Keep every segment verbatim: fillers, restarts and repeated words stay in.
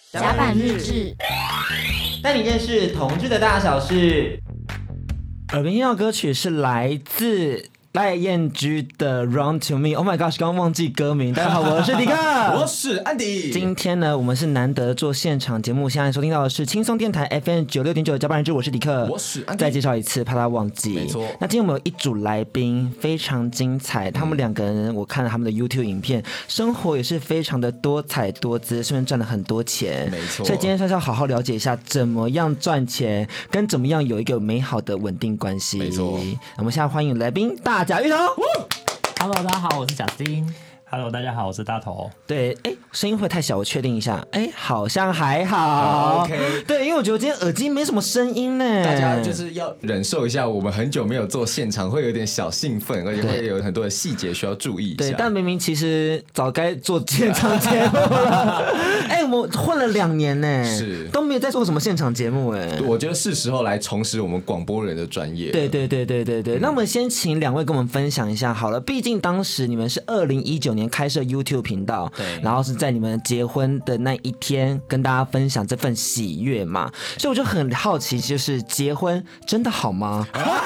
甲板日志， 带你认识同志的大小事。耳边听到歌曲是来自赖燕居的 Run to Me。 Oh my gosh， 刚刚忘记歌名。大家好，我是迪克， 我是安迪。 今天呢，我们是难得做现场节目，现在收听到的是轻松电台 F M 九六点九的甲板日志，我是迪克， 我是安迪。 再介绍一次，怕他忘记。 没错。 那今天我们有一组来宾，非常精彩。他们两个人，我看了他们的 YouTube 影片，生活也是非常的多彩多姿，顺便赚了很多钱。 没错。 所以今天就是要好好了解一下，怎么样赚钱，跟怎么样有一个美好的稳定关系。 没错。 我们现在欢迎来宾大甲芋头。 Hello， 大家好，我是贾斯汀。 Hello， 大家好，我是大头。 对，哎，声音会太小，我确定一下。哎，好像还好。 OK。 对，因为我觉得今天耳机没什么声音呢。 大家就是要忍受一下，我们很久没有做现场，会有点小兴奋，而且会有很多的细节需要注意一下。 对，但明明其实早该做现场节目了。哎，我混了两年呢， 是都没有在做什么现场节目哎。 我觉得是时候来重拾我们广播人的专业。 对对对对对对。嗯、那我们先请两位跟我们分享一下好了，毕竟当时你们是二零一九年开设 YouTube 频道， 对， 然后是在你们结婚的那一天跟大家分享这份喜悦嘛，所以我就很好奇，就是结婚真的好吗？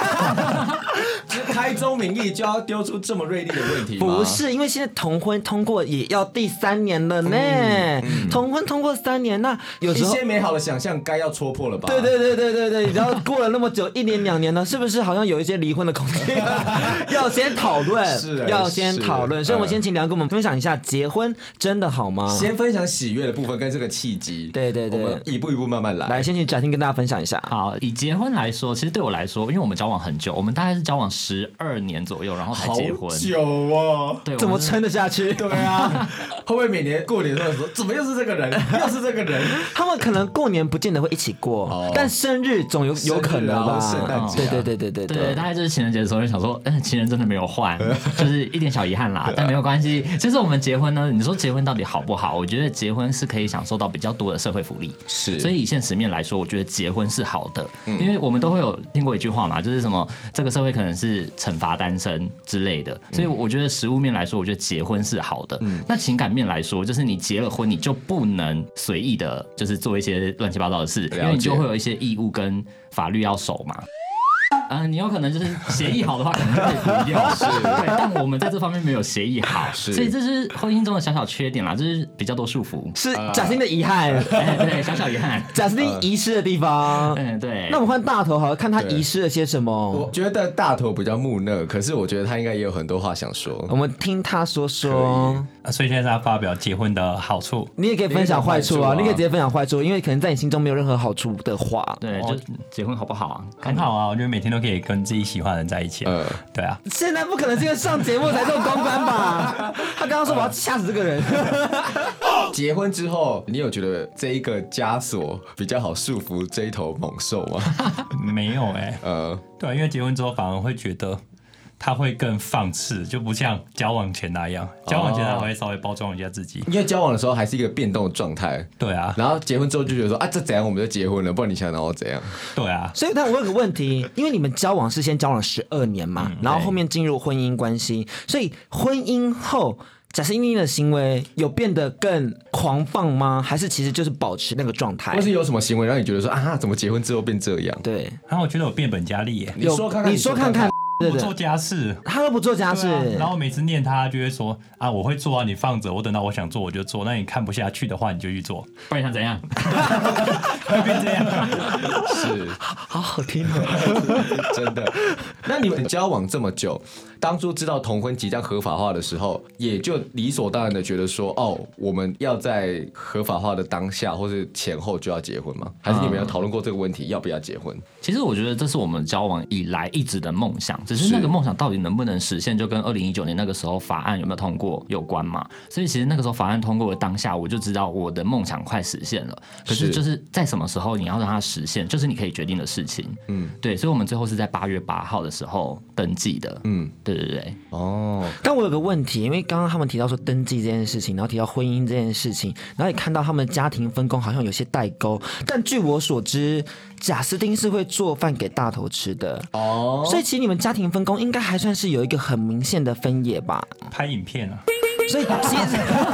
开宗明义就要丢出这么锐利的问题吗？ 不是，因为现在同婚通过也要第三年了呢。嗯嗯、同婚通过三年，那有时候一些美好的想象该要戳破了吧？ 对对对对对对，然后过了那么久，一年两年了，是不是好像有一些离婚的空间？要先讨论， 是要先讨论。所以我先请两个跟我们分享一下，结婚真的好吗？ 先分享喜悦的部分跟这个契机。 对对对， 我们一步一步慢慢来。 来，先请贾婷跟大家分享一下。 好，以结婚来说，其实对我来说，因为我们交往很久，我们大概是交往十二年左右，然后才结婚。 好久哦， 对， 怎么撑得下去？ 对啊，会不会每年过年的时候说，怎么又是这个人，又是这个人？ 他们可能过年不见得会一起过，哦、但生日总有有可能吧？ 圣诞节， 对对对对对对对，大概就是情人节的时候就想说，哎，情人真的没有换，就是一点小遗憾啦，但没有关系。其实我们结婚呢，你说结婚到底好不好？我觉得结婚是可以享受到比较多的社会福利， 是。 所以以现实面来说，我觉得结婚是好的，嗯、因为我们都会有听过一句话嘛，就是什么这个社会可能是惩罚单身之类的，所以我觉得实务面来说，我觉得结婚是好的。嗯、那情感面来说，就是你结了婚，你就不能随意的，就是做一些乱七八糟的事，因为你就会有一些义务跟法律要守嘛。呃，你有可能就是协议好的话，可能就可以不用，是，对。但我们在这方面没有协议好，所以这是婚姻中的小小缺点啦，就是比较多束缚， 是贾斯汀的遗憾， 哎，对，小小遗憾， 贾斯汀遗失的地方， 嗯，对。 那我们换大头好了，看他遗失了些什么。 我觉得大头比较木讷，可是我觉得他应该也有很多话想说， 我们听他说说。 啊、所以现在是要发表结婚的好处， 你也可以分享坏处啊，你可以直接分享坏处，因为可能在你心中没有任何好处的话， 对，就结婚好不好啊？ 很好啊，我觉得每天都可以跟自己喜欢的人在一起。呃，对啊。 现在不可能是因为上节目才做公关吧？他刚刚说我要掐死这个人。 结婚之后，你有觉得这一个枷锁比较好束缚这一头猛兽吗？ 没有哎、欸。呃，对、啊，因为结婚之后反而会觉得。他会更放肆，就不像交往前那样。交往前他会稍微包装一下自己， 因为交往的时候还是一个变动的状态。 对啊， 然后结婚之后就觉得说啊，这怎样我们就结婚了，不然你想让我怎样？ 对啊。 所以，但我有个问题，因为你们交往是先交往十二年嘛，嗯、然后后面进入婚姻关系，所以婚姻后。贾斯汀的行为有变得更狂放吗？还是其实就是保持那个状态？ 或是有什么行为让你觉得说啊，怎么结婚之后变这样？ 对， 然后我觉得我变本加厉耶。 你说看看， 你说看看。 不做家事， 他都不做家事、啊， 然后每次念他就会说啊，我会做啊，你放着，我等到我想做我就做，那你看不下去的话你就去做， 不然想怎样？ 会变这样， 是， 好好听哦， 真的。那你们交往这么久，当初知道同婚即将合法化的时候，也就理所当然的觉得说，哦，我们要在合法化的当下或是前后就要结婚吗？还是你们有讨论过这个问题，要不要结婚？ 其实我觉得这是我们交往以来一直的梦想。只是那个梦想到底能不能实现，就跟二零一九年那个时候法案有没有通过有关嘛。所以其实那个时候法案通过的当下，我就知道我的梦想快实现了。可是就是在什么时候你要让它实现，就是你可以决定的事情。嗯，对。所以我们最后是在八月八号的时候登记的。嗯，对对对。 哦，但我有个问题，因为刚刚他们提到说登记这件事情，然后提到婚姻这件事情，然后也看到他们家庭分工好像有些代沟。但据我所知，贾斯汀是会做饭给大头吃的。哦，所以其实你们家庭分工应该还算是有一个很明显的分野吧？ 拍影片啊， 所以其实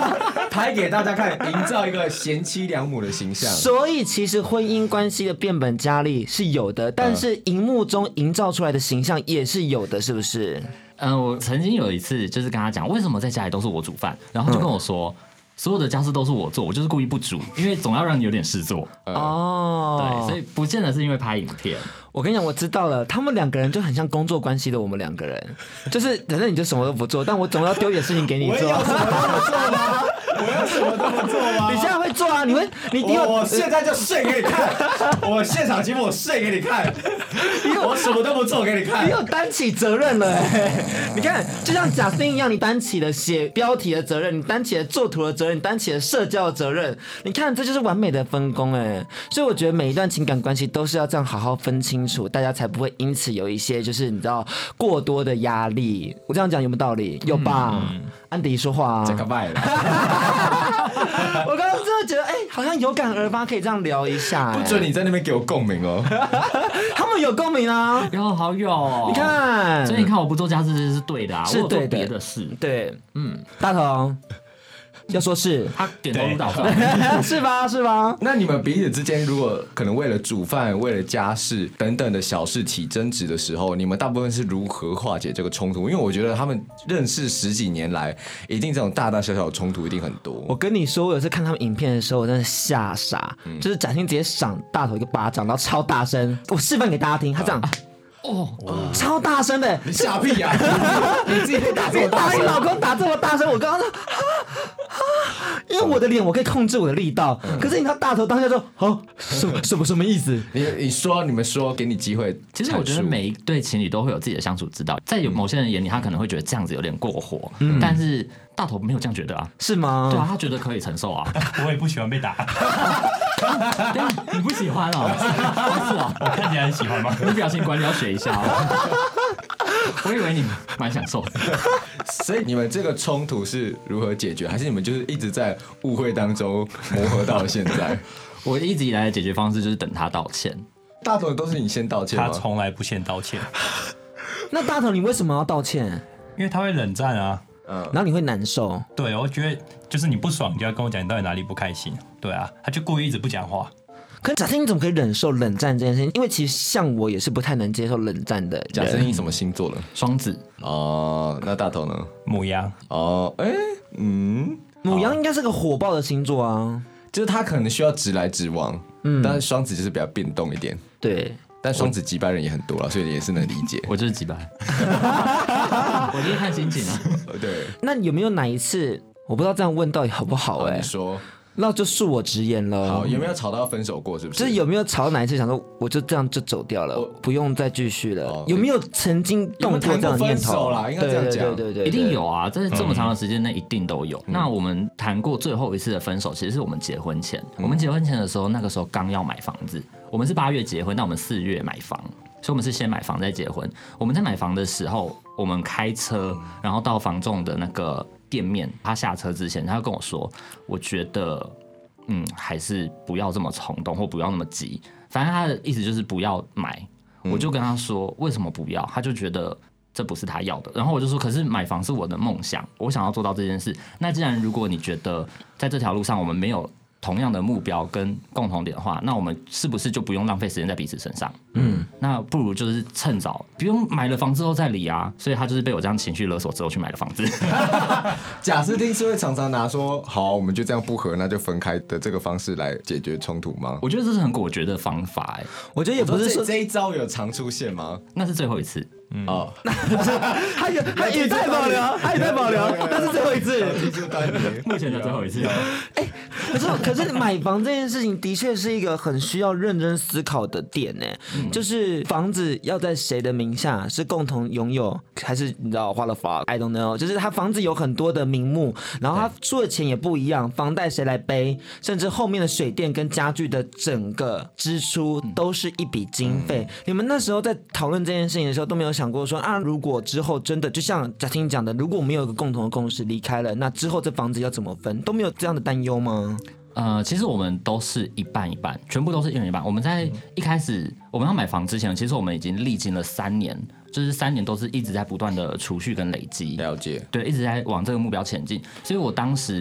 拍给大家看，营造一个贤妻良母的形象。 所以其实婚姻关系的变本加厉是有的，但是荧幕中营造出来的形象也是有的，是不是？ 嗯、呃，我曾经有一次就是跟他讲，为什么在家里都是我煮饭，然后就跟我说。嗯所有的家事都是我做，我就是故意不煮，因为总要让你有点事做。 哦， 对，所以不见得是因为拍影片。 我跟你讲，我知道了，他们两个人就很像工作关系的我们两个人，就是反正你就什么都不做，但我总要丢点事情给你做。 我要什么都不做吗？我要什么都不做吗？ 你现在会做啊？你会？你你我我现在就睡给你看，我现场节目我睡给你看，我什么都不做给你看。 你有担起责任了哎、欸！你看，就像贾斯汀一样，你担起了写标题的责任，你担起了做图的责任，你担起了社交的责任。你看，这就是完美的分工哎、欸！所以我觉得每一段情感关系都是要这样好好分清楚，大家才不会因此有一些就是你知道过多的压力。我这样讲有没有道理？有吧？嗯、安迪说话啊！ 这个拜了。 我刚刚真的觉得，哎、欸，好像有感而发，可以这样聊一下、欸。 不准你在那边给我共鸣哦。 他们有共鸣啊， 有好有、哦。 你看， 所以你看我不做家事是对的啊， 是对的。 别的事， 对，嗯，大头要说是， 他点头如捣蒜， 是吧？是吧？ 那你们彼此之间，如果可能为了煮饭、为了家事等等的小事起争执的时候，你们大部分是如何化解这个冲突？因为我觉得他们认识十几年来，一定这种大大小小的冲突一定很多。 我跟你说，我有次看他们影片的时候，我真的吓傻，嗯、就是贾欣直接赏大头一个巴掌，然后超大声，我示范给大家听，他这样。啊哦，超大声的！ 你傻屁呀、啊！你自己可以打这么大声， 你老公打这么大声，我刚刚说，因为我的脸我可以控制我的力道，嗯、可是你看大头当下就，哦，什么什么什么意思？ 你你说你们说，给你机会。 其实我觉得每一对情侣都会有自己的相处之道，在有某些人眼里，他可能会觉得这样子有点过火，嗯、但是大头没有这样觉得啊， 是吗？ 对啊，他觉得可以承受啊。 我也不喜欢被打。 对，你不喜欢哦？是啊， 我看起来很喜欢吗？ 你表情管理要学一下哦。我以为你蛮享受的。 所以你们这个冲突是如何解决？还是你们就是一直在误会当中磨合到了现在？ 我一直以来的解决方式就是等他道歉。 大头都是你先道歉吗？ 他从来不先道歉。 那大头你为什么要道歉？ 因为他会冷战啊。 嗯，然后你会难受。 对，我觉得就是你不爽，你就要跟我讲你到底哪里不开心。对啊，他就故意一直不讲话。 可是贾斯汀你怎么可以忍受冷战这件事情？因为其实像我也是不太能接受冷战的。 贾斯汀什么星座的？ 双子。 哦，那大头呢？ 牡羊。 哦，哎、欸，嗯， 牡羊应该是个火爆的星座啊， 就是他可能需要直来直往，嗯，但是双子就是比较变动一点。 对。 但双子击败人也很多了，所以也是能理解。 我就是击败，我就是看心情啊。 对。 那有没有哪一次，我不知道这样问到底好不好、欸？哎， 你说。 那就恕我直言了。 好，有没有吵到分手过？是不是？ 就是有没有吵到哪一次想说，我就这样就走掉了，哦、不用再继续了？哦、有没有曾经动过这样的念头啦？应该这样讲， 对对对， 一定有啊！在这么长的时间内，一定都有。嗯、那我们谈过最后一次的分手，其实是我们结婚前。嗯、我们结婚前的时候，那个时候刚要买房子，我们是八月结婚，但我们四月买房。所以我们是先买房再结婚。我们在买房的时候，我们开车，然后到房仲的那个店面，他下车之前，他就跟我说：“我觉得，嗯，还是不要这么冲动，或不要那么急。反正他的意思就是不要买。”我就跟他说：“为什么不要？”他就觉得这不是他要的。然后我就说：“可是买房是我的梦想，我想要做到这件事。那既然如果你觉得在这条路上我们没有同样的目标跟共同点的话，那我们是不是就不用浪费时间在彼此身上？嗯，那不如就是趁早，不用买了房之后再离啊。所以他就是被我这样情绪勒索之后去买了房子。 贾斯汀是会常常拿说好，我们就这样不合，那就分开的这个方式来解决冲突吗？ 我觉得这是很果决的方法、欸。 我觉得也不是说这, 这一招有常出现吗？ 那是最后一次。 嗯、哦，他也他也在保留，他也在保留，那是最后一次， 目前的最后一次。 哎、欸，可是可是买房这件事情的确是一个很需要认真思考的点呢、嗯，就是房子要在谁的名下，是共同拥有，还是你知道花了房 I don't know， 就是他房子有很多的名目，然后他出的钱也不一样，房贷谁来背，甚至后面的水电跟家具的整个支出都是一笔经费、嗯。你们那时候在讨论这件事情的时候都没有想过说啊，如果之后真的就像贾婷讲的，如果我们有一个共同的共识离开了，那之后这房子要怎么分，都没有这样的担忧吗？ 呃，其实我们都是一半一半，全部都是一人一半。我们在一开始我们要买房之前，其实我们已经历经了三年，就是三年都是一直在不断的储蓄跟累积， 了解， 对，一直在往这个目标前进。所以我当时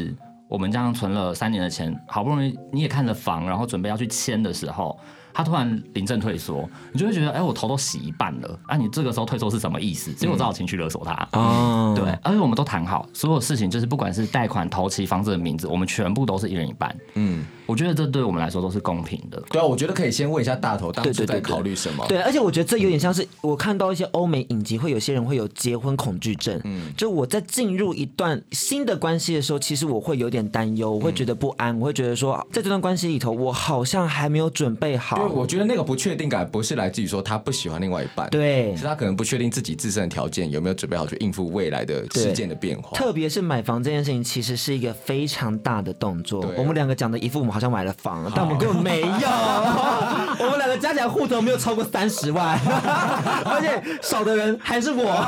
我们这样存了三年的钱，好不容易你也看了房，然后准备要去签的时候，他突然临阵退缩，你就会觉得，哎、欸，我头都洗一半了，啊，你这个时候退缩是什么意思？结果我只好情绪勒索他。哦、嗯，对，而且我们都谈好，所有事情就是不管是贷款、头期、房子的名字，我们全部都是一人一半。嗯，我觉得这对我们来说都是公平的。 对啊，我觉得可以先问一下大头当初在考虑什么。 对, 对, 对, 对，而且我觉得这有点像是我看到一些欧美影集，会有些人会有结婚恐惧症。嗯，就我在进入一段新的关系的时候，其实我会有点担忧，我会觉得不安，嗯、我会觉得说，在这段关系里头，我好像还没有准备好。 因为我觉得那个不确定感不是来自于说他不喜欢另外一半， 对， 是他可能不确定自己自身的条件有没有准备好去应付未来的事件的变化。 特别是买房这件事情，其实是一个非常大的动作。我们两个讲的一副我们好像买了房，但我们根本没有。我们两个加起来户头没有超过三十万，而且少的人还是我。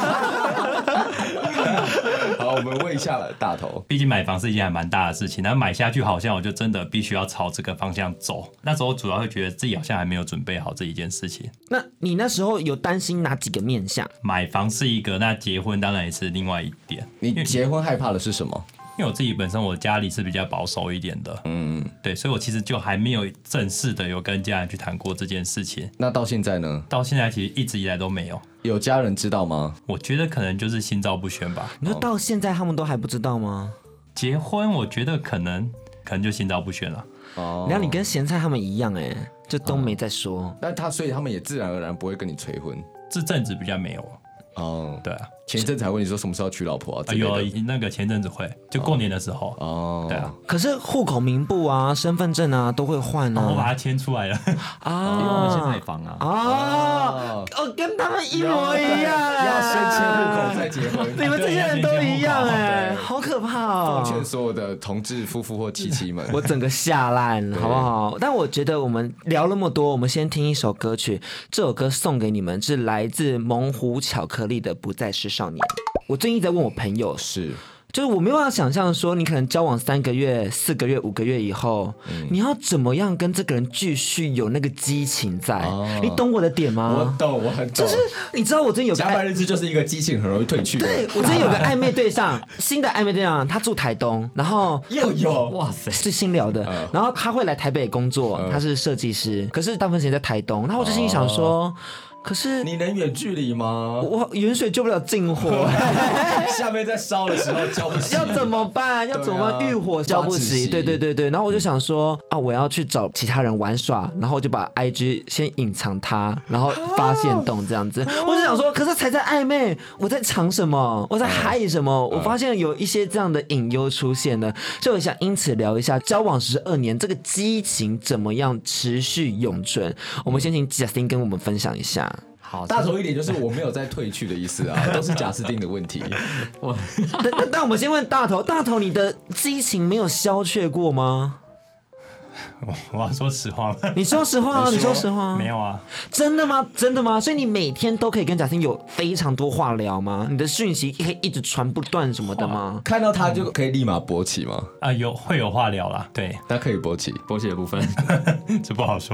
好，我们问一下大头， 毕竟买房是一件还蛮大的事情，但买下去好像我就真的必须要朝这个方向走。那时候主要会觉得自己好像还没有准备好这一件事情。 那你那时候有担心哪几个面向？ 买房是一个，那结婚当然也是另外一点。 你结婚害怕的是什么？ 因为我自己本身我家里是比较保守一点的，嗯，对，所以我其实就还没有正式的有跟家人去谈过这件事情。 那到现在呢？ 到现在其实一直以来都没有。 有家人知道吗？ 我觉得可能就是心照不宣吧。 你说到现在他们都还不知道吗？ 结婚我觉得可能可能就心照不宣了。 哦，然后你跟咸菜他们一样哎、欸，就都没在说。 哦、那他所以他们也自然而然不会跟你催婚。 这阵子比较没有。哦，对啊， 前一阵子还问你说什么时候娶老婆啊？ 啊有那个前阵子会，就过年的时候。哦，对啊。 可是户口名簿啊、身份证啊都会换啊。 我把它迁出来了啊，因为我们先买房啊。 哦，哦，跟他们一模一样， 要先迁户口再结婚。 你们这些人都一样哎，好可怕哦！ 奉劝所有的同志夫妇或妻妻们， 我整个吓烂，好不好？但我觉得我们聊那么多，我们先听一首歌曲。这首歌送给你们，是来自猛虎巧克力的《不再是少年》。我最近在问我朋友， 是， 就是我没有办法想象说，你可能交往三个月、四个月、五个月以后，嗯、你要怎么样跟这个人继续有那个激情在？哦、你懂我的点吗？ 我懂，我很懂。 就是你知道，我最近有个加班日志就是一个激情很容易褪去的。 对，我最近有个暧昧对象，新的暧昧对象，他住台东，然后又有哇塞，是新聊的，嗯、然后他会来台北工作，嗯、他是设计师，可是大部分时间在台东，然后我就心里想说。哦可是你能远距离吗？ 我远水救不了近火， 下面在烧的时候浇不起， 要怎么办？要怎么办？欲火浇不起。对对对对，然后我就想说啊，我要去找其他人玩耍，然后我就把 I G 先隐藏他，然后发现动这样子。我就想说，可是才在暧昧，我在藏什么？我在害什么？我发现有一些这样的隐忧出现了，所以我想因此聊一下交往十二年这个激情怎么样持续永存。我们先请贾斯汀跟我们分享一下。 好，大头一点就是我没有再退去的意思啊，都是贾斯汀的问题。 我，但但我们先问大头，大头你的激情没有消却过吗？ 我我要说实话吗？ 你说实话啊！你说实话啊！ 没有啊！ 真的吗？真的吗？所以你每天都可以跟贾斯汀有非常多话聊吗？你的讯息可以一直传不断什么的吗？ 看到他就可以立马勃起吗？ 啊，有会有话聊啦，对， 他可以勃起， 勃起的部分这不好说。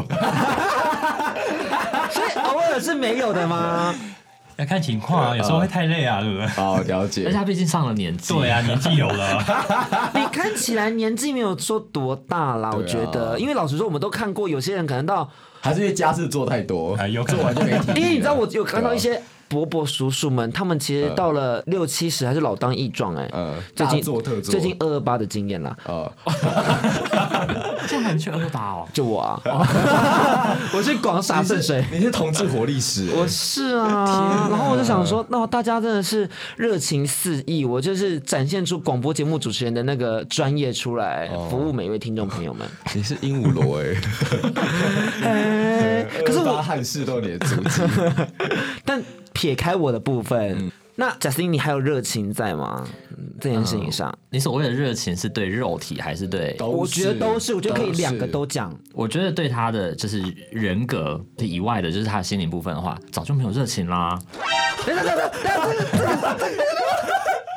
所以偶尔是没有的吗？ 要看情况啊，有时候会太累啊，对不对？ 好，了解。 而且他毕竟上了年纪， 对啊，年纪有了。 你看起来年纪没有说多大啦，我觉得，因为老实说，我们都看过，有些人可能到还是因为家事做太多， 有做完就没体力。 因为你知道，我有看到一些。伯伯叔叔们，他们其实到了六七十还是老当益壮哎， 嗯， 最近做特做， 最近二二八的经验啦， 啊， 这很去二二八哦， 就我啊，我是广洒圣水， 你是同志活历史， 我是啊，然后我就想说，那大家真的是热情四溢，我就是展现出广播节目主持人的那个专业出来，服务每一位听众朋友们。 你是鹦鹉螺哎，可是我汉室都有你的足迹， 但。撇开我的部分，嗯、那贾斯汀，你还有热情在吗？这件事情上， 嗯、你所谓的热情是对肉体还是对？ 我覺得都是，我觉得可以两个都講。 我覺得對他的就是人格以外的，就是他的心靈部分的話，早就沒有熱情啦。怎麼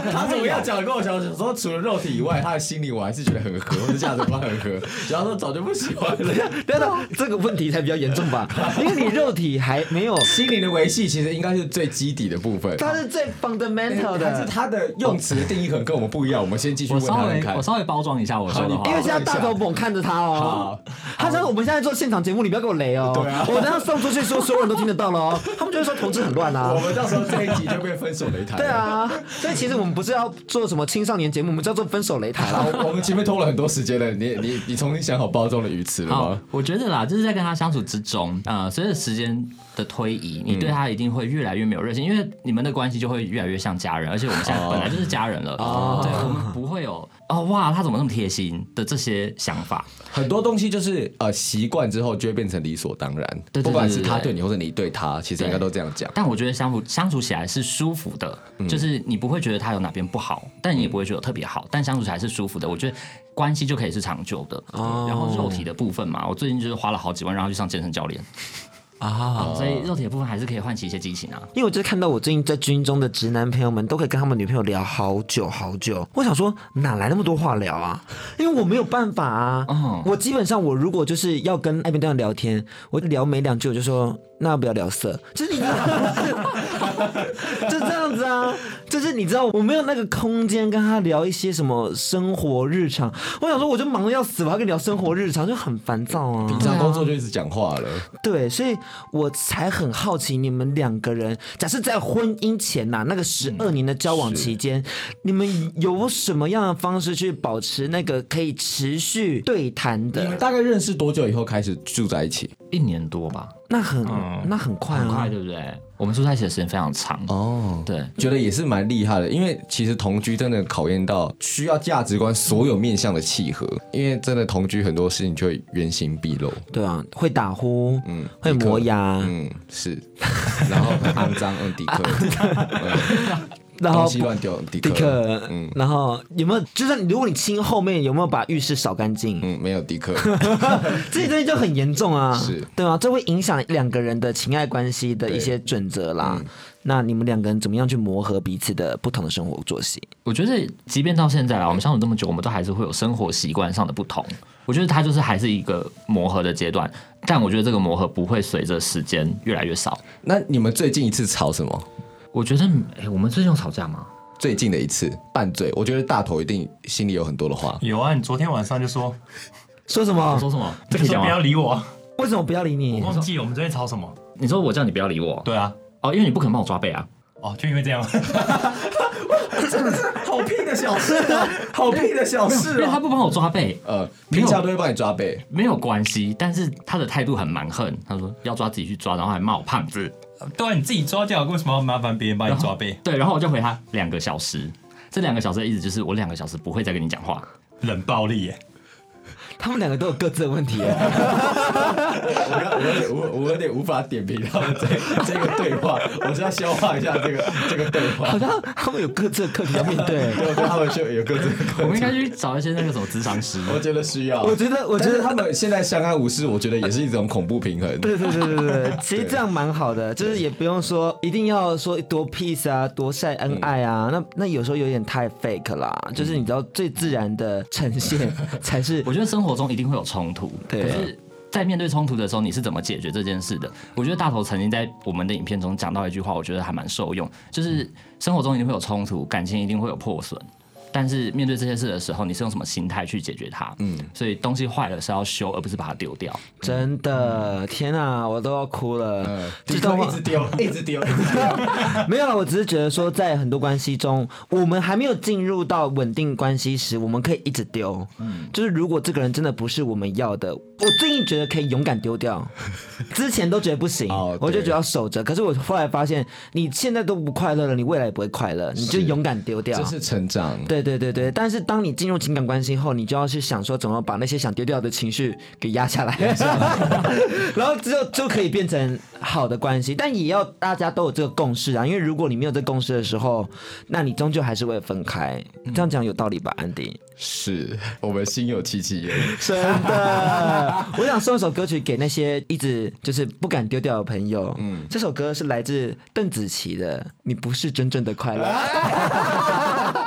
他怎么样讲跟我讲说，除了肉体以外，他的心灵我还是觉得很合，或者价值观很合。然后说早就不喜欢了。 对的，这个问题才比较严重吧？因为你肉体还没有心灵的维系，其实应该是最基底的部分。 它是最 fundamental 的， 但是他的用词的定义可能跟我们不一样。我们先继续我问他稍微看。 我稍微包装一下我说的话， 因为现在大头猛看着他哦。他说我们现在做现场节目，你不要给我雷哦。 对啊， 我等下送出去说，所有人都听得到了哦。他们就会说同志很乱啊。 我们到时候这一集就变分手擂台。 对啊，所以其实我们不是要做什么青少年节目，我们叫做分手擂台啦。 我们前面拖了很多时间了，你你你重新想好包装的语词了吗？ 我觉得啦，就是在跟他相处之中，呃，随着时间的推移，你对他一定会越来越没有热情，因为你们的关系就会越来越像家人，而且我们现在本来就是家人了，哦、对，我们不会有哦哇，他怎么那么贴心的这些想法。 很多东西就是呃习惯之后就会变成理所当然， 对对对对对， 不管是他对你或者你对他，其实应该都这样讲。 但我觉得相处相处起来是舒服的，嗯、就是你不会觉得他有哪边不好，但你也不会觉得特别好，但相处起来是舒服的。我觉得关系就可以是长久的。哦、然后肉体的部分嘛，我最近就是花了好几万让他去上健身教练。啊，所以肉体的部分还是可以唤起一些激情啊。 因为我就是看到我最近在军中的直男朋友们都可以跟他们女朋友聊好久好久，我想说哪来那么多话聊啊？因为我没有办法啊。嗯、我基本上我如果就是要跟暧昧对象聊天，我聊没两句我就说那要不要聊色？就是你知道，就这样子啊。就是你知道我没有那个空间跟他聊一些什么生活日常。我想说我就忙得要死，我还跟你聊生活日常就很烦躁啊。 平常工作就一直讲话了。 对，所以我才很好奇你们两个人，假设在婚姻前呐、啊，那个十二年的交往期间，嗯、你们有什么样的方式去保持那个可以持续对谈的？ 你们大概认识多久以后开始住在一起？ 一年多吧。 那很、嗯、那很快、啊， 很快，对不对？我们住在一起的时间非常长哦。对， 觉得也是蛮厉害的，因为其实同居真的考验到需要价值观所有面向的契合，因为真的同居很多事情就会原形毕露。 对啊，会打呼，嗯，会磨牙， 嗯，是，然后很肮脏，嗯，迪克。嗯然后东西乱丢，迪克， 迪克嗯，然后有没有？就算如果你亲后面有没有把浴室扫干净？ 嗯，没有迪克， 这些东西就很严重啊， 是， 对啊，这会影响两个人的情爱关系的一些准则啦。嗯、那你们两个人怎么样去磨合彼此的不同的生活作息？ 我觉得，即便到现在啊，我们相处这么久，我们都还是会有生活习惯上的不同。我觉得它就是还是一个磨合的阶段，但我觉得这个磨合不会随着时间越来越少。 那你们最近一次吵什么？ 我觉得，哎、欸，我们最近有吵架吗？ 最近的一次拌嘴，我觉得大头一定心里有很多的话。 有啊，你昨天晚上就说说什么？ 说什么？ 这个不要理我。 为什么不要理你？ 我忘记我们昨天吵什么。 你说我叫你不要理我。 对啊。 哦，因为你不可能帮我抓背啊。 哦，就因为这样。 真的是好屁的小事啊！好屁的小事啊！ 因为他不帮我抓背， 呃，平常都会帮你抓背， 没有关系。但是他的态度很蛮横，他说要抓自己去抓，然后还骂我胖子。 对啊，你自己抓掉，为什么要麻烦别人帮你抓背？ 对，然后我就回他两个小时。这两个小时的意思就是我两个小时不会再跟你讲话， 冷暴力耶。 他们两个都有各自的问题。 我有点无，我有点无法点评他们这这个对话，我是要消化一下这个这个对话。 好像他们有各自的课题要面对， 对，他们就有各自的课题。 我们应该去找一些那个什么咨商师。 我觉得需要。 我觉得，我觉得他们现在相安无事，我觉得也是一种恐怖平衡。 对对对对对，其实这样蛮好的，就是也不用说一定要说多 peace 啊，多晒恩爱啊，那那有时候有点太 fake 啦。就是你知道最自然的呈现才是。 我觉得生活中一定会有冲突， 对。 可是，在面对冲突的时候，你是怎么解决这件事的？我觉得大头曾经在我们的影片中讲到一句话，我觉得还蛮受用，就是生活中一定会有冲突，感情一定会有破损。但是面对这些事的时候，你是用什么心态去解决它？嗯，所以东西坏了是要修，而不是把它丢掉。 真的，天啊，我都要哭了。 嗯，这段话一直丢，一直丢，一直丢。 没有了，我只是觉得说，在很多关系中，我们还没有进入到稳定关系时，我们可以一直丢。嗯，就是如果这个人真的不是我们要的，我最近觉得可以勇敢丢掉。之前都觉得不行，哦、我就觉得要守着。可是我后来发现，你现在都不快乐了，你未来也不会快乐，你就勇敢丢掉。 这是成长。 对。对对对，但是当你进入情感关系后，你就要去想说怎么把那些想丢掉的情绪给压下来，然后之后就可以变成好的关系。但也要大家都有这个共识啊，因为如果你没有这个共识的时候，那你终究还是会分开。这样讲有道理吧，安迪？ 是我们心有戚戚焉。 真的，我想送一首歌曲给那些一直就是不敢丢掉的朋友。嗯，这首歌是来自邓紫棋的《你不是真正的快乐》。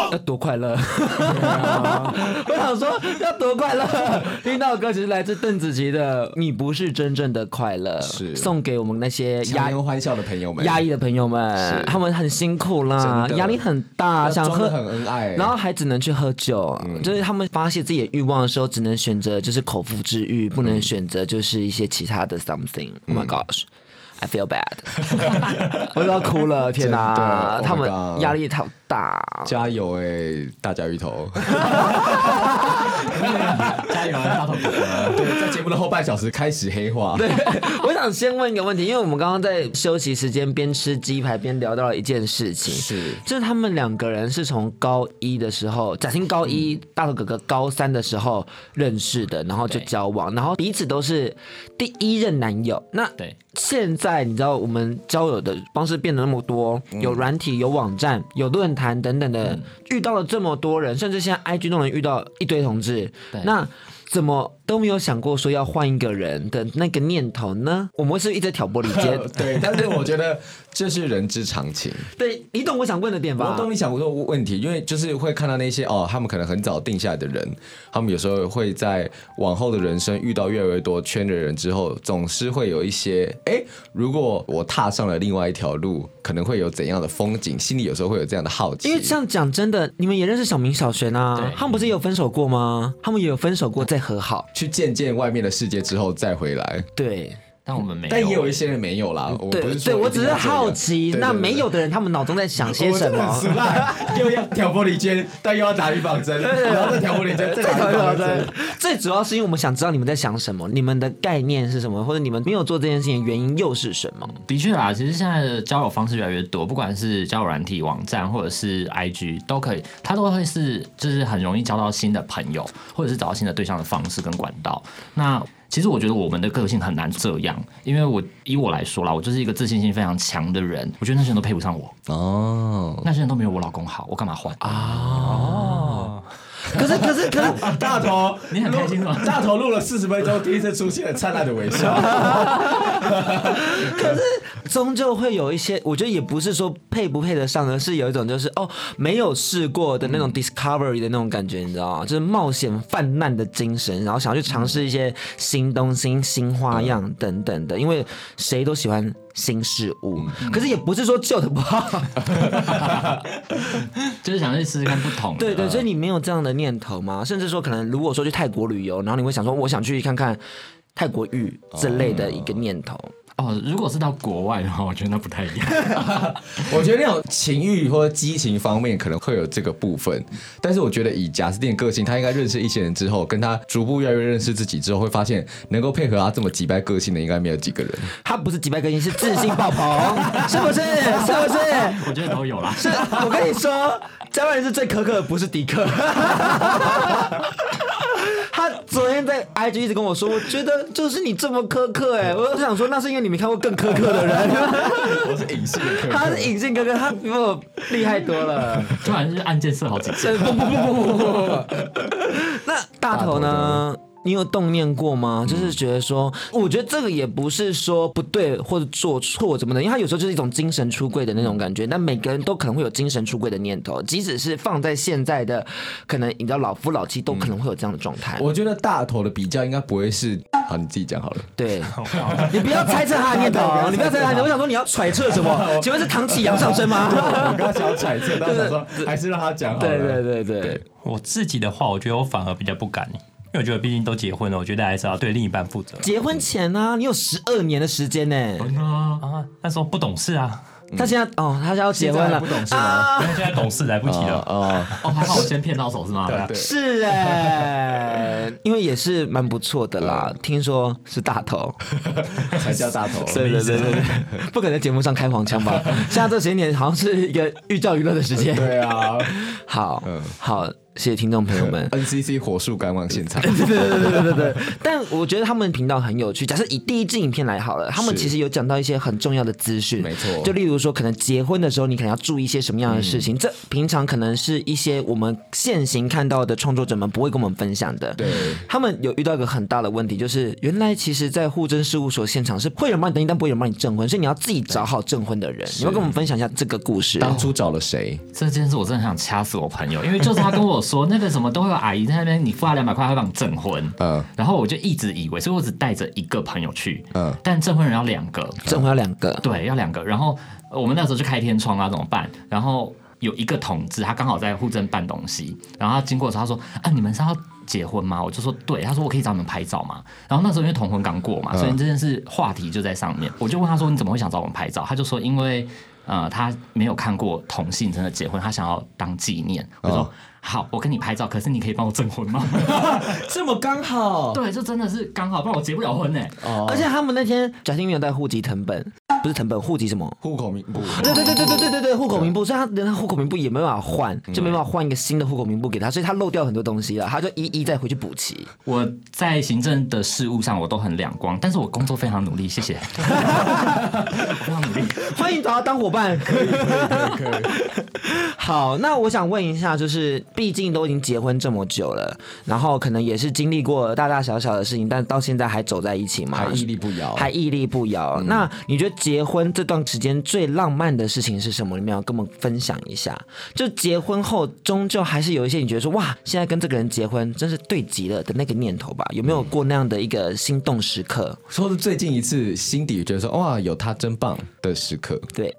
要多快乐？我想说要多快乐？听到的歌曲是来自邓紫棋的《你不是真正的快乐》， 是送给我们那些强压颜欢笑的朋友们， 压抑的朋友们，他们很辛苦啦，压力很大，想喝很恩爱， 然后还只能去喝酒，嗯、就是他们发泄自己的欲望的时候，只能选择就是口腹之欲，不能选择就是一些其他的 something。Oh my gosh。I feel bad， 我都要哭了，天哪！ Oh、 他们压力好大， 加油哎、欸，大家芋头， 加油，大头哥哥！ 对，在节目的后半小时开始黑化。 对，我想先问一个问题，因为我们刚刚在休息时间边吃鸡排边聊到了一件事情， 是， 就是他们两个人是从高一的时候，假定高一、嗯、大头哥哥高三的时候认识的，然后就交往，然后彼此都是第一任男友。那对。 现在你知道我们交友的方式变得那么多，有软体、有网站、有论坛等等的，嗯、遇到了这么多人，甚至现在 I G 都能遇到一堆同志。那怎么都没有想过说要换一个人的那个念头呢？我们是一直在挑拨离间， 对，但是我觉得这是人之常情。 对，你懂我想问的点吧？ 我懂你想问的问题，因为就是会看到那些哦，他们可能很早定下来的人，他们有时候会在往后的人生遇到越来越多圈的人之后，总是会有一些，哎，如果我踏上了另外一条路，可能会有怎样的风景，心里有时候会有这样的好奇。 因为这样讲真的，你们也认识小明、小璇啊，他们不是也有分手过吗？他们也有分手过再和好， 去见见外面的世界之后再回来。 对。 但我们没有， 但也有一些人没有啦。我对， 不是说对我只是好奇，那没有的人，他们脑中在想些什么？ 又要挑拨离间，但又要打预防针，然后再挑拨离间，再打预防针。 最主要是因为我们想知道你们在想什么，你们的概念是什么，或者你们没有做这件事情的原因又是什么？ 的确啊，其实现在的交友方式越来越多，不管是交友软体、网站或者是 I G 都可以，它都会是就是很容易交到新的朋友，或者是找到新的对象的方式跟管道。那其实我觉得我们的个性很难这样，因为我以我来说啦，我就是一个自信心非常强的人，我觉得那些人都配不上我哦，那些人都没有我老公好，我干嘛换哦？可是可是可是大头， 你很开心吗？ 大头录了四十分钟，第一次出现了灿烂的微笑。 可是终究会有一些，我觉得也不是说配不配得上，而是有一种就是哦没有试过的那种 discovery 的那种感觉，你知道吗？就是冒险泛滥的精神，然后想要去尝试一些新东西、新花样等等的，因为谁都喜欢新事物，可是也不是说旧的不好， 就是想去试试看不同的。 对对，所以你没有这样的念头吗？甚至说，可能如果说去泰国旅游，然后你会想说，我想去看看泰国浴这类的一个念头。 哦，如果是到国外的话，我觉得那不太一样。 我觉得那种情欲或者激情方面可能会有这个部分，但是我觉得以贾斯汀个性，他应该认识一些人之后，跟他逐步越来越认识自己之后，会发现能够配合他这么几百个性的，应该没有几个人。 他不是几百个性，是自信爆棚，是不是？是不是？ 我觉得都有啦。 是，我跟你说，嘉万人是最苛刻的，不是迪克。他昨天在 I G 一直跟我说，我觉得就是你这么苛刻哎、欸，我就想说那是因为你没看过更苛刻的人。 我是隐性的苛刻， 他是隐性苛刻，他比我厉害多了。 突然是按键射好几次。 不不不不不不不。那大头呢？你有动念过吗？就是觉得说，我觉得这个也不是说不对或者做错怎么的，因为他有时候就是一种精神出柜的那种感觉。但每个人都可能会有精神出柜的念头，即使是放在现在的，可能你知道老夫老妻都可能会有这样的状态。 我觉得大头的比较应该不会是，好，你自己讲好了。 对，你不要猜测他的念头，你不要猜测他的念头。我想说你要揣测什么？请问是唐启阳上身吗？ 我刚刚想要揣测，但是想说还是让他讲好了。 对对对 对, 对。 我自己的话，我觉得我反而比较不敢。因为我觉得毕竟都结婚了，我觉得还是要对另一半负责。 结婚前呢、啊，你有十二年的时间呢、欸。 啊，那时候不懂事啊。 他现在哦，他现在要结婚了， 不懂事吗？ 啊、现在懂事来不及了。 哦哦，还好我先骗到手是吗？ 对对， 是哎、欸，因为也是蛮不错的啦。听说是大头， 才叫大头。 对对对对对，不可能在节目上开黄腔吧？现在这时间点好像是一个寓教于乐的时间。 对啊， 好，好。 谢谢听众朋友们。 N C C 火速赶往现场。 对对对对对对对。但我觉得他们频道很有趣。假设以第一支影片来好了，他们其实有讲到一些很重要的资讯， 没错。 就例如说，可能结婚的时候，你可能要注意一些什么样的事情，嗯、这平常可能是一些我们现行看到的创作者们不会跟我们分享的。 对。 他们有遇到一个很大的问题，就是原来其实，在户政事务所现场是会有人帮你登记，但不会有人帮你证婚，所以你要自己找好证婚的人。你要跟我们分享一下这个故事。 当初找了谁？ 这件事我真的很想掐死我朋友，因为就是他跟我说那个什么都会有阿姨在那边，你付他两百块会帮你证婚。嗯。然后我就一直以为，所以我只带着一个朋友去。嗯。但证婚人要两个， 证婚要两个， 对，要两个。然后我们那时候就开天窗啊，怎么办？然后有一个同志，他刚好在户政办东西，然后他经过的时候，他说：“啊，你们是要结婚吗？”我就说：“对。”他说：“我可以找你们拍照吗？”然后那时候因为同婚刚过嘛，所以这件事话题就在上面。我就问他说：“你怎么会想找我们拍照？”他就说：“因为呃，他没有看过同性真的结婚，他想要当纪念。”我说：“好，我跟你拍照，可是你可以帮我证婚吗？” 这么刚好？ 对，就真的是刚好，不然我结不了婚呢、欸。 哦，而且他们那天贾欣没有带户籍誊本。不是誊本，户籍什么？ 户口名簿。 对对对对对对对对，户口名簿，所以他连他户口名簿也没办法换，就没办法换一个新的户口名簿给他，所以他漏掉很多东西了，他就一一再回去补齐。 我在行政的事务上我都很两光，但是我工作非常努力，谢谢。我非常努力， 欢迎找他当伙伴。可以可以可以。好，那我想问一下，就是毕竟都已经结婚这么久了，然后可能也是经历过大大小小的事情，但到现在还走在一起嘛， 还屹立不摇， 还屹立不摇。嗯、那你觉得结婚这段时间最浪漫的事情是什么？你们要跟我们分享一下。就结婚后，终究还是有一些你觉得说，哇，现在跟这个人结婚真是对极了的那个念头吧？有没有过那样的一个心动时刻？ 说是最近一次心底觉得说，哇，有他真棒的时刻。 对。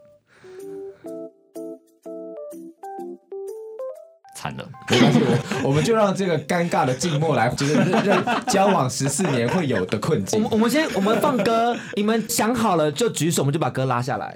惨了， 没关系，我我们就让这个尴尬的静默来，就是交往十四年会有的困境。 我们我们先我们放歌，你们想好了就举手，我们就把歌拉下来。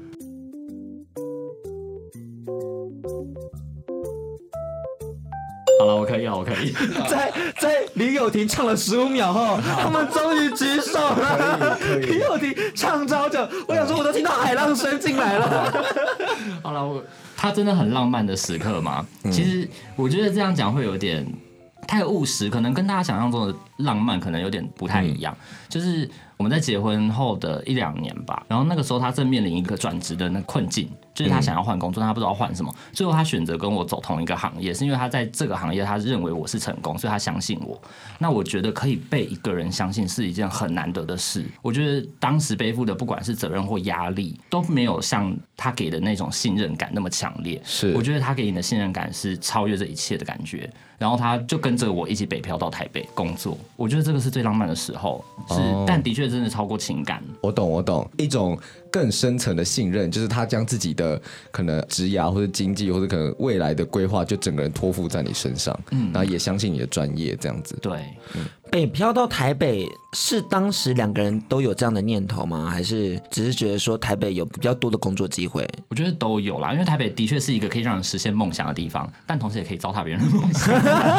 好了，我可以了，我可以。 在在李友廷唱了十五秒后，他们终于举手了。李友廷唱超久，我想说我都听到海浪声进来了。 好了，我他真的很浪漫的时刻嘛。嗯、其实我觉得这样讲会有点太务实，可能跟大家想象中的浪漫可能有点不太一样。嗯、就是我们在结婚后的一两年吧，然后那个时候他正面临一个转职的那困境。就是他想要换工作，但他不知道换什么。最后他选择跟我走同一个行业，是因为他在这个行业他认为我是成功，所以他相信我。那我觉得可以被一个人相信是一件很难得的事。我觉得当时背负的不管是责任或压力，都没有像他给的那种信任感那么强烈。 是， 我觉得他给你的信任感是超越这一切的感觉。然后他就跟着我一起北漂到台北工作。我觉得这个是最浪漫的时候，是，哦、但的确真的超过情感。 我懂，我懂，一种更深层的信任，就是他将自己的可能职涯或者经济或者可能未来的规划，就整个人托付在你身上，嗯，然后也相信你的专业，这样子。 对， 嗯。北漂到台北是当时两个人都有这样的念头吗？还是只是觉得说台北有比较多的工作机会？ 我觉得都有啦，因为台北的确是一个可以让人实现梦想的地方，但同时也可以糟蹋别人的梦想。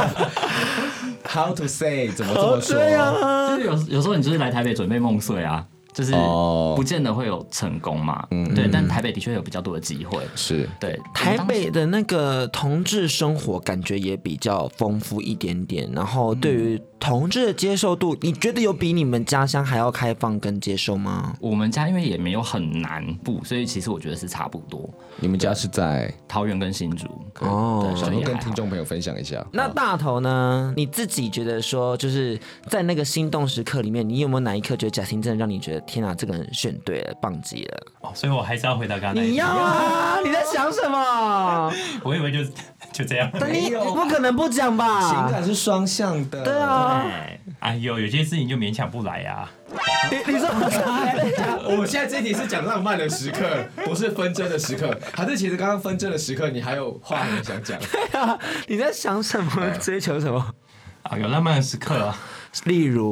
How to say？ 怎么这么说？ 对啊， 就是有有时候你就是来台北准备梦碎啊。就是不见得会有成功嘛，嗯、对，但台北的确有比较多的机会， 是对。 台北的那个同志生活感觉也比较丰富一点点，然后对于同志的接受度，你觉得有比你们家乡还要开放跟接受吗？ 我们家因为也没有很南部，所以其实我觉得是差不多。 你们家是在桃园跟新竹哦， 想跟听众朋友分享一下。 那大头呢？你自己觉得说，就是在那个心动时刻里面，你有没有哪一刻觉得贾欣真的让你觉得天啊，这个人选对了，棒极了？ 哦，所以我还是要回答刚才那一句。 你要啊？你在想什么？ 我以为就就这样。 但你不可能不讲吧？ 情感是双向的。 对啊。 哎呦，有些事情就勉强不来呀、 啊。你你说我们现在这一题是讲浪漫的时刻，不是纷争的时刻。还是其实刚刚纷争的时刻，你还有话很想讲？ 对啊，你在想什么？追求什么？ 啊，有浪漫的时刻啊， 例如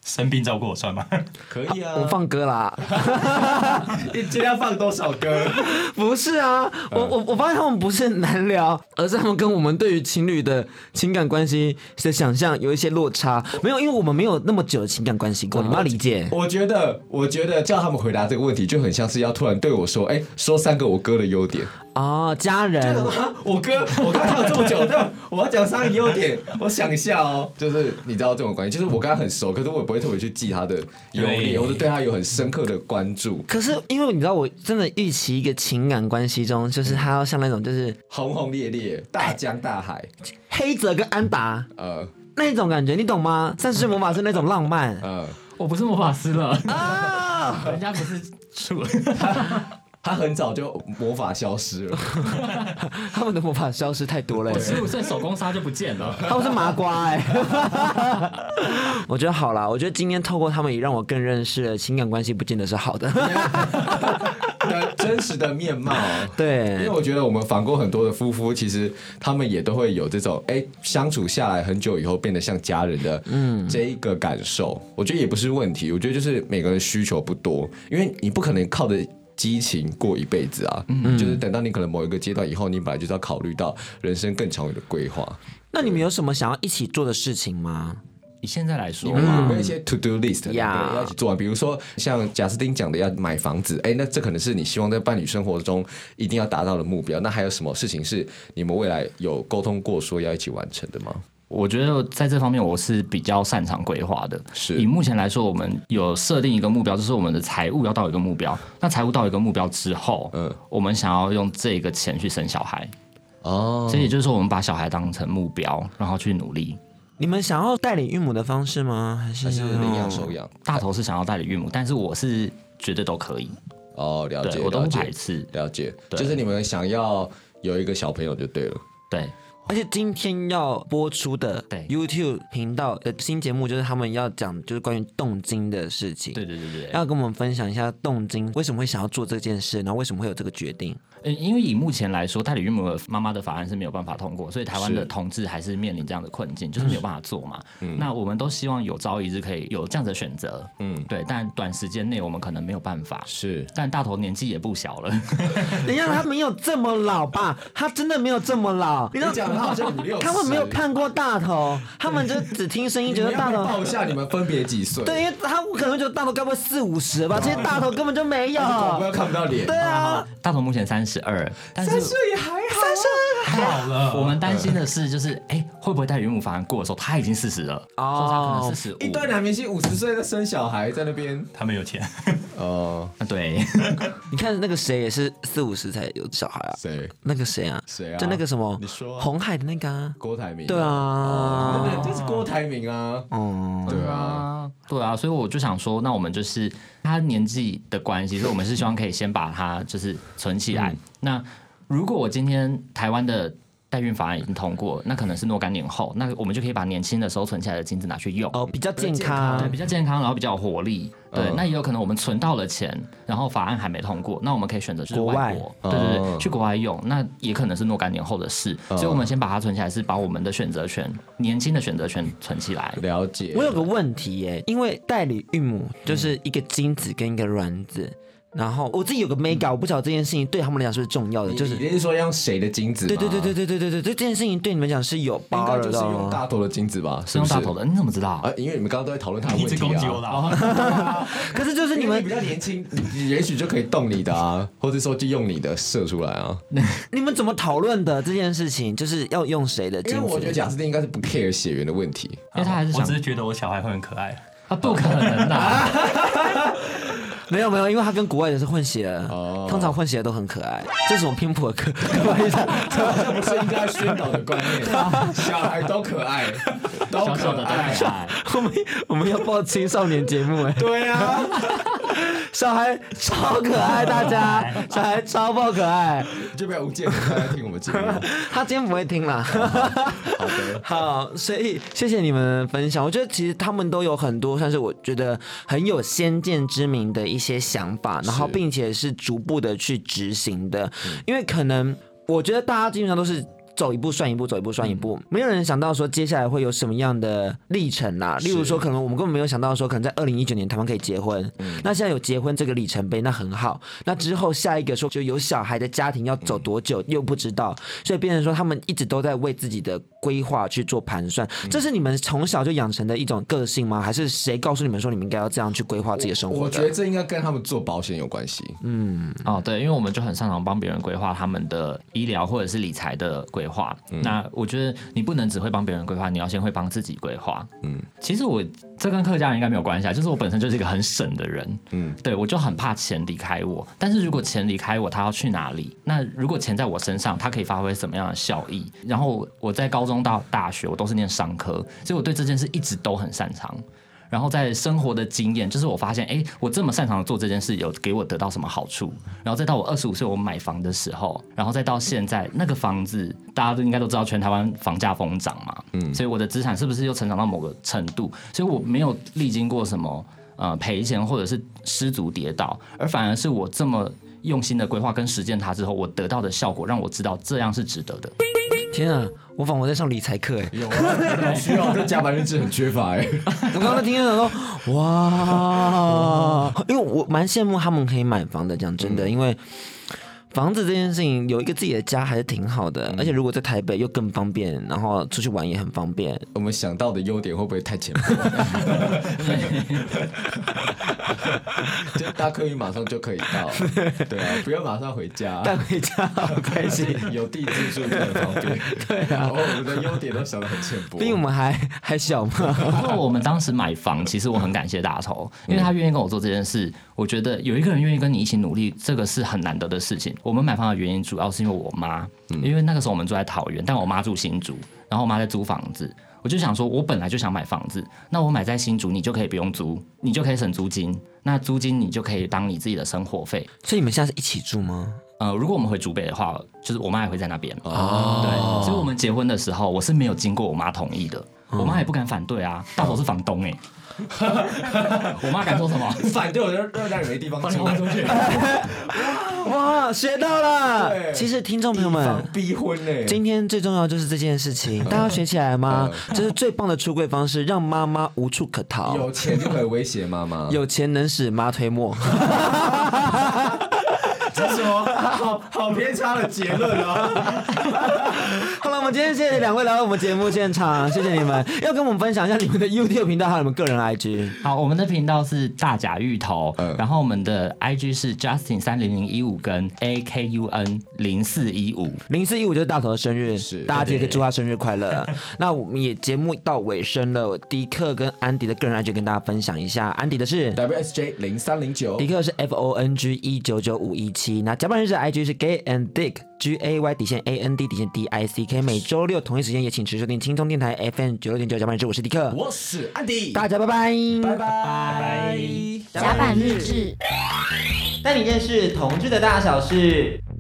生病照顾我算吗？ 可以啊， 我放歌啦。 你今天要放多少歌？ 不是啊，我我我发现他们不是难聊，而是他们跟我们对于情侣的情感关系的想象有一些落差。没有，因为我们没有那么久的情感关系过，你们要理解。 我觉得，我觉得叫他们回答这个问题，就很像是要突然对我说：“哎、欸，说三个我哥的优点。” 哦，家人， 我哥，我跟他有这么久，我要讲三个优点，我想一下哦，就是你知道这种关系，就是我跟他很熟，可是我也不会特别去记他的优点，或者对他有很深刻的关注。 可是因为你知道，我真的预期一个情感关系中，就是他要像那种就是轰轰烈烈、大江大海， 黑泽跟安达，呃，那种感觉，你懂吗？三十岁魔法师那种浪漫， 呃，我不是魔法师了啊，人家不是处。 他很早就魔法消失了， 他们的魔法消失太多了。 我十五岁手工纱就不见了， 他们是麻瓜哎、欸。我觉得好啦，我觉得今天透过他们也让我更认识了情感关系，不见得是好的。 的真实的面貌， 对， 因为我觉得我们访过很多的夫妇，其实他们也都会有这种哎、欸、相处下来很久以后变得像家人的嗯这一个感受，我觉得也不是问题，我觉得就是每个人需求不多，因为你不可能靠着激情过一辈子啊，嗯、就是等到你可能某一个阶段以后，你本来就是要考虑到人生更长远的规划。 那你们有什么想要一起做的事情吗？ 以现在来说， 你们有没有一些 to do list 要一起做完？比如说像贾斯汀讲的要买房子，哎，那这可能是你希望在伴侣生活中一定要达到的目标。那还有什么事情是你们未来有沟通过说要一起完成的吗？ 我觉得在这方面我是比较擅长规划的。 是以目前来说，我们有设定一个目标，就是我们的财务要到一个目标。那财务到一个目标之后，嗯，我们想要用这个钱去生小孩。哦，所以也就是说，我们把小孩当成目标，然后去努力。 你们想要代理孕母的方式吗？还是领养收养？ 大头是想要代理孕母，但是我是觉得都可以。 哦，了解， 我都不排斥。 了解，就是你们想要有一个小朋友就对了。 对。 而且今天要播出的 YouTube 频道的新节目，就是他们要讲就是关于动经的事情。 对对对对， 要跟我们分享一下动经为什么会想要做这件事，然后为什么会有这个决定。 因为以目前来说，代理孕母的妈妈的法案是没有办法通过，所以台湾的同志还是面临这样的困境，就是没有办法做嘛。嗯、那我们都希望有朝一日可以有这样的选择，嗯，对。但短时间内我们可能没有办法。 是， 但大头年纪也不小了。 等一下，他没有这么老吧？他真的没有这么老。 你讲他好像五六十。 他们没有看过大头，他们就只听声音觉得大头。 报一下你们分别几岁？ 对，因为他可能觉得大头该不会四五十吧？这些大头根本就没有。 广播看不到脸。 对啊， 大头目前三十二，但是。 三岁也还好， 三岁好了。 我们担心的是，就是哎、欸，会不会代理孕母法案过的时候，他已经四十了，哦，他可能四十五。 一堆男明星五十岁在生小孩，在那边， 他们有钱。 哦， 对。 你看那个谁也是四五十才有小孩啊？ 谁？ 那个谁啊？ 谁啊？ 就那个什么？ 你说红海的那个啊？ 郭台铭。 对啊， 哦、那这是郭台铭啊。 哦、 嗯，对啊， 对啊，所以我就想说，那我们就是他年纪的关系，所以我们是希望可以先把他就是存起来。嗯、那如果我今天台湾的代孕法案已经通过，那可能是若干年后，那我们就可以把年轻的时候存起来的精子拿去用， 哦，比较健康， 对，比较健康，然后比较有活力，对，嗯、那也有可能我们存到了钱，然后法案还没通过，那我们可以选择就是外国，对对对，哦、去国外用，那也可能是若干年后的事，哦、所以我们先把它存起来，是把我们的选择权，年轻的选择权存起来。 了解。 我有个问题耶，因为代理孕母就是一个精子跟一个卵子。然后我自己有个 mega， 我不晓得这件事情对他们来讲是不是重要的，就是你是说用谁的精子吗？ 对对对对对对对对，这件事情对你们讲是有包的， 应该就是用大头的精子吧？ 是用大头的，你怎么知道啊？ 因为你们刚刚都在讨论他的问题啊。 一直攻击我啦。可是就是你们比较年轻，你也许就可以动你的啊，或者说就用你的射出来啊。 你们怎么讨论的这件事情？就是要用谁的精子？ 因为我觉得贾斯汀应该是不 care 血缘的问题， 因为他还是我只是觉得我小孩会很可爱。 啊，不可能啊！ 没有没有，因为他跟国外的是混血的，哦、通常混血的都很可爱。这是我们拼谱的课， 这不是应该宣导的观念？小孩都可爱，都可爱。 我们我们要报青少年节目哎。 对啊， 小孩超可爱，大家小孩超爆可爱。 就不要吴建他在听我们节目， 他今天不会听啦。 好的， 好，所以谢谢你们的分享。我觉得其实他们都有很多算是我觉得很有先见之明的一些想法，然后并且是逐步的去执行的。因为可能我觉得大家基本上都是走一步算一步，走一步算一步，没有人想到说接下来会有什么样的历程啦。例如说，可能我们根本没有想到说，可能在二零一九年台湾可以结婚，嗯、那现在有结婚这个里程碑，那很好。那之后下一个说就有小孩的家庭要走多久、嗯、又不知道，所以变成说他们一直都在为自己的规划去做盘算。嗯、这是你们从小就养成的一种个性吗？还是谁告诉你们说你们应该要这样去规划自己的生活的？ 我, 我觉得这应该跟他们做保险有关系。 嗯，哦，对，因为我们就很擅长帮别人规划他们的医疗或者是理财的规划。嗯、那我觉得你不能只会帮别人规划，你要先会帮自己规划。嗯，其实我这跟客家人应该没有关系啊，就是我本身就是一个很省的人。嗯，对，我就很怕钱离开我。但是如果钱离开我，他要去哪里？那如果钱在我身上，他可以发挥什么样的效益？然后我在高中到大学，我都是念商科，所以我对这件事一直都很擅长。然后在生活的经验，就是我发现，哎，我这么擅长的做这件事，有给我得到什么好处？然后再到我二十五岁我买房的时候，然后再到现在那个房子，大家都应该都知道，全台湾房价疯涨嘛，嗯，所以我的资产是不是又成长到某个程度？所以我没有历经过什么呃赔钱或者是失足跌倒，而反而是我这么用心的规划跟实践它之后，我得到的效果让我知道这样是值得的。 天啊，我仿佛在上理财课哎， 有啊，需要这加班日志很缺乏哎。 我刚刚在听的时候说，哇，因为我蛮羡慕他们可以买房的，讲真的，嗯、因为房子这件事情有一个自己的家还是挺好的，嗯、而且如果在台北又更方便，然后出去玩也很方便。 我们想到的优点会不会太浅薄？就搭客运马上就可以到，对啊，不要马上回家， 带回家好开心， 有地自住就很方便。对啊，然后我们的优点都想得很浅薄， 毕竟我们还还小嘛。 不过我们当时买房，其实我很感谢大头，因为他愿意跟我做这件事。我觉得有一个人愿意跟你一起努力，这个是很难得的事情。我们买房的原因主要是因为我妈，因为那个时候我们住在桃园，但我妈住新竹，然后我妈在租房子。我就想说，我本来就想买房子，那我买在新竹，你就可以不用租，你就可以省租金，那租金你就可以当你自己的生活费。 所以你们现在是一起住吗？ 呃，如果我们回竹北的话，就是我妈也会在那边。哦，对，所以我们结婚的时候，我是没有经过我妈同意的，嗯、我妈也不敢反对啊，大头是房东哎、欸。我妈敢说什么？ 反对我就让让你没地方住， 出去。 哇，学到了！其实听众朋友们， 逼婚嘞， 今天最重要就是这件事情，大家学起来吗？这是最棒的出柜方式，让妈妈无处可逃。 有钱就可以威胁妈妈， 有钱能使妈推磨。 这是什么好好偏差的结论啊！ 好了，我们今天谢谢两位来到我们节目现场，谢谢你们。要跟我们分享一下你们的 YouTube 频道还有你们个人 I G。 好，我们的频道是大甲芋头，嗯、然后我们的 I G 是 Justin 三零零一五跟 A K U N 零四一五， 零四一五就是大头的生日，是大家也可以祝他生日快乐。那我们也节目到尾声了，迪克跟安迪的个人 I G 跟大家分享一下，安迪的是 W S J 零三零九， 迪克是 F O N G 一九九五一七。那甲板日志 I G 是 Gay and Dick G A Y 底线 A N D 底线 D I C K。每周六同一时间也请持续收听轻松电台 F M 九六点九甲板日志，我是迪克， 我是安迪， 大家拜拜， 拜拜， 甲板日志， 带你认识同志的大小事。